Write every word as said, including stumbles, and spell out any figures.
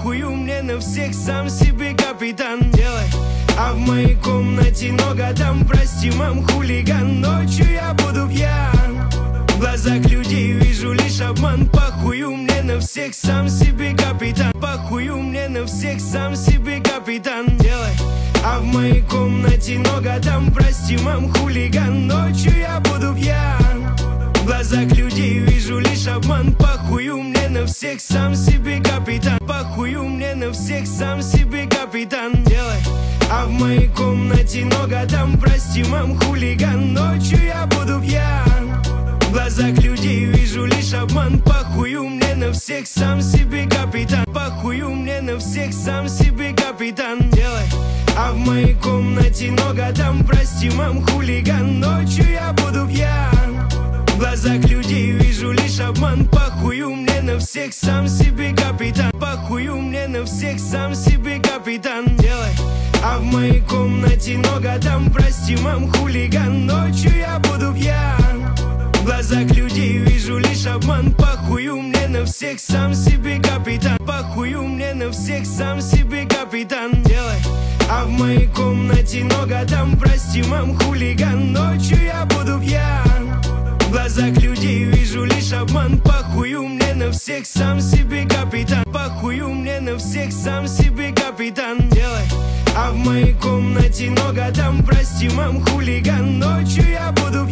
похую мне на всех, сам себе капитан. Делай. А в моей комнате много там, прости, мам, хулиган. Ночью я буду пьян, в глазах людей вижу лишь обман. Похую мне на всех, сам себе капитан. Похую мне на всех, сам себе капитан. Делай. А в моей комнате много там, прости, мам, хулиган. Ночью я буду пьян, в глазах людей вижу лишь обман. Похую мне на всех, сам себе капитан. Похую мне на всех, сам себе капитан. Делай. А в моей комнате много там, прости, мам, хулиган. Ночью я буду пьян, в глазах людей вижу лишь обман. Похую мне на всех, сам себе капитан. Похую мне на всех, сам себе капитан. Делай. А в моей комнате много там, прости, мам, хулиган. Ночью я буду пьян, в глазах людей вижу лишь обман. Похую мне на всех, сам себе капитан. Похую мне на всех, сам себе капитан. Делай. А в моей комнате много там, прости, мам, хулиган. Ночью я буду пьян, в глазах людей вижу лишь обман. Похую мне на всех, сам себе капитан. Похую мне на всех, сам себе капитан. Делай. А в моей комнате много там, прости, мам, хулиган. Ночью я буду пьян, в глазах людей вижу лишь обман. Похую мне на всех, сам себе капитан. Похую мне на всех, сам себе капитан. Делай. А в моей комнате много там, прости, мам, хулиган. Ночью я буду